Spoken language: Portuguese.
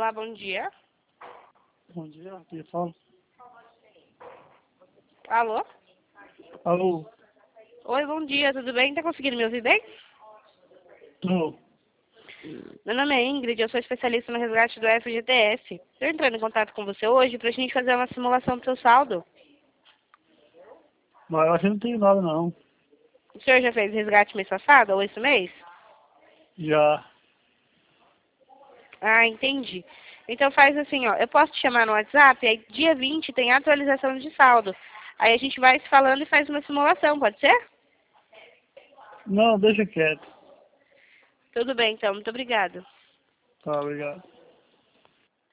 Olá, bom dia. Bom dia, aqui fala. Alô? Alô, Oi, bom dia, tudo bem? Tá conseguindo me ouvir bem? tô. Meu nome é Ingrid, eu sou especialista no resgate do FGTS. Estou entrando em contato com você hoje pra gente fazer uma simulação do seu saldo. Mas eu acho que não tenho nada não. O senhor já fez resgate mês passado ou esse mês? Já. Ah, entendi. Então faz assim, ó, eu posso te chamar no WhatsApp, aí dia 20 tem atualização de saldo. Aí a gente vai se falando e faz uma simulação, pode ser? Não, deixa quieto. Tudo bem, então, muito obrigada. Tá, obrigado.